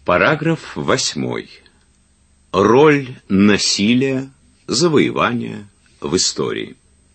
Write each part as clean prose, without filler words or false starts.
Параграф 8. Роль насилия, завоевания в истории.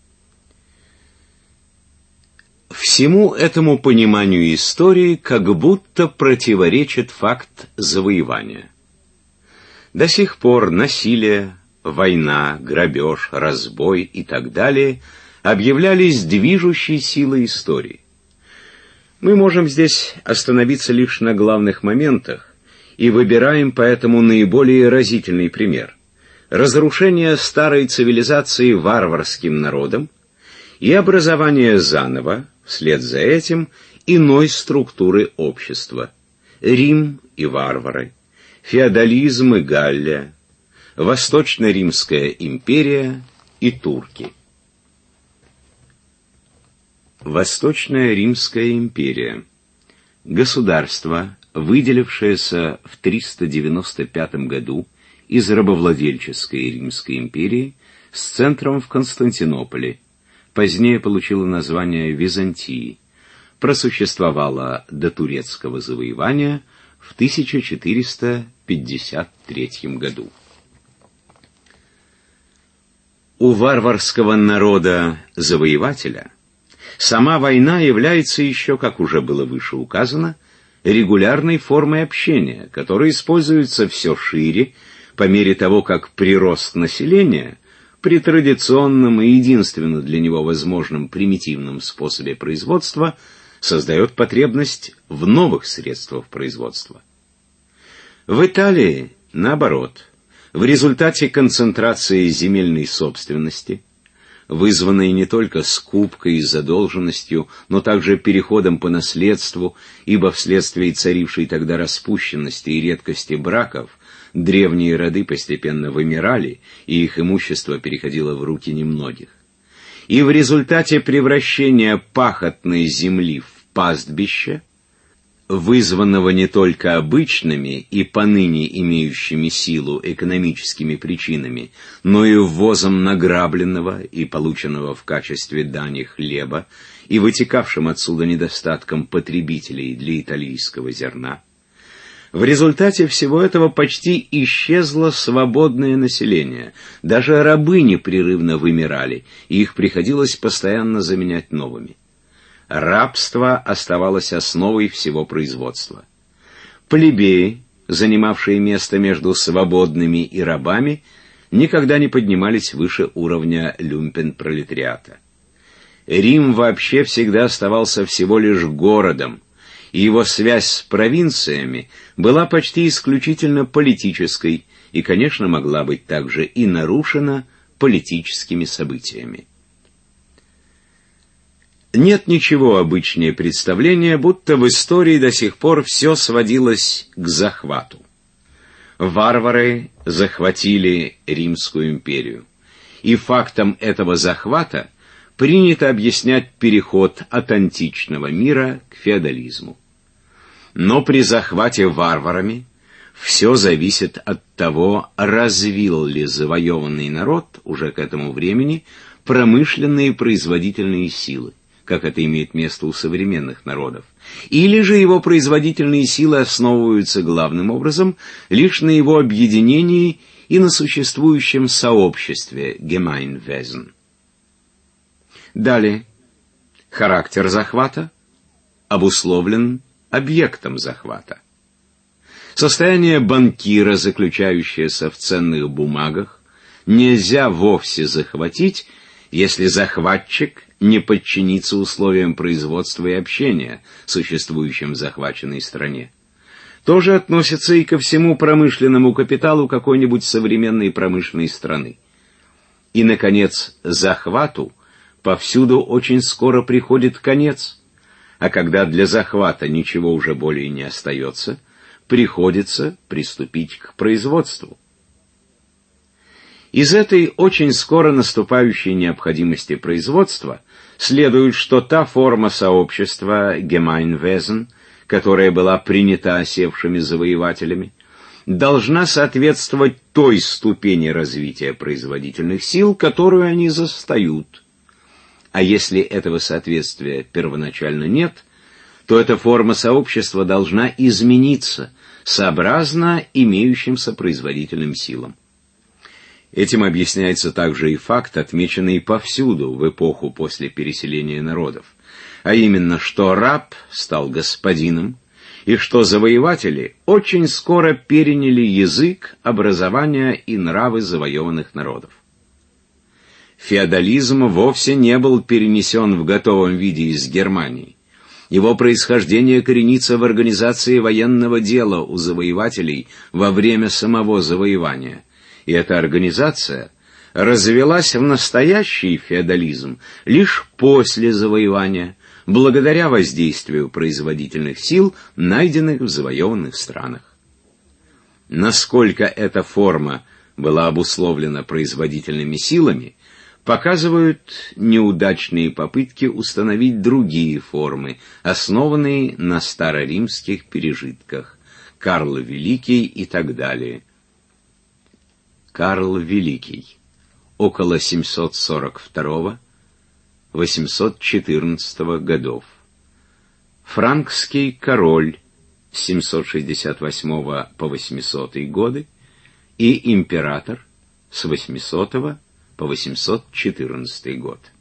Всему этому пониманию истории как будто противоречит факт завоевания. До сих пор насилие, война, грабеж, разбой и так далее объявлялись движущей силой истории. Мы можем здесь остановиться лишь на главных моментах и выбираем поэтому наиболее разительный пример: разрушение старой цивилизации варварским народом и образование заново, вслед за этим, иной структуры общества: Рим и варвары, феодализм и Галлия, Восточно-Римская империя и турки. Восточная Римская империя – государство, выделившееся в 395 году из рабовладельческой Римской империи с центром в Константинополе, позднее получило название Византии, просуществовало до турецкого завоевания в 1453 году. У варварского народа-завоевателя сама война является еще, как уже было выше указано, регулярной формой общения, которая используется все шире по мере того, как прирост населения при традиционном и единственно для него возможном примитивном способе производства создает потребность в новых средствах производства. В Италии, наоборот, в результате концентрации земельной собственности, вызванной не только скупкой и задолженностью, но также переходом по наследству, ибо вследствие царившей тогда распущенности и редкости браков древние роды постепенно вымирали, и их имущество переходило в руки немногих. И в результате превращения пахотной земли в пастбище, вызванного не только обычными и поныне имеющими силу экономическими причинами, но и ввозом награбленного и полученного в качестве дани хлеба и вытекавшим отсюда недостатком потребителей для итальянского зерна, в результате всего этого почти исчезло свободное население, даже рабы непрерывно вымирали, и их приходилось постоянно заменять новыми. Рабство оставалось основой всего производства. Плебеи, занимавшие место между свободными и рабами, никогда не поднимались выше уровня люмпен-пролетариата. Рим вообще всегда оставался всего лишь городом, и его связь с провинциями была почти исключительно политической и, конечно, могла быть также и нарушена политическими событиями. Нет ничего обычнее представления, будто в истории до сих пор все сводилось к захвату. Варвары захватили Римскую империю, и фактом этого захвата принято объяснять переход от античного мира к феодализму. Но при захвате варварами все зависит от того, развил ли завоеванный народ уже к этому времени промышленные производительные силы, как это имеет место у современных народов, или же его производительные силы основываются главным образом лишь на его объединении и на существующем сообществе Gemeinwesen. Далее. Характер захвата обусловлен объектом захвата. Состояние банкира, заключающееся в ценных бумагах, нельзя вовсе захватить, если захватчик не подчинится условиям производства и общения, существующим в захваченной стране. То же относится и ко всему промышленному капиталу какой-нибудь современной промышленной страны. И, наконец, захвату повсюду очень скоро приходит конец, а когда для захвата ничего уже более не остается, приходится приступить к производству. Из этой очень скоро наступающей необходимости производства следует, что та форма сообщества Gemeinwesen, которая была принята осевшими завоевателями, должна соответствовать той ступени развития производительных сил, которую они застают. А если этого соответствия первоначально нет, то эта форма сообщества должна измениться сообразно имеющимся производительным силам. Этим объясняется также и факт, отмеченный повсюду в эпоху после переселения народов, а именно, что раб стал господином, и что завоеватели очень скоро переняли язык, образование и нравы завоеванных народов. Феодализм вовсе не был перенесен в готовом виде из Германии. Его происхождение коренится в организации военного дела у завоевателей во время самого завоевания, и эта организация развилась в настоящий феодализм лишь после завоевания, благодаря воздействию производительных сил, найденных в завоеванных странах. Насколько эта форма была обусловлена производительными силами, показывают неудачные попытки установить другие формы, основанные на староримских пережитках, Карл Великий и так далее. Карл Великий, около 742-814 годов. Франкский король с 768 по 800 годы и император с 800 по 814 год.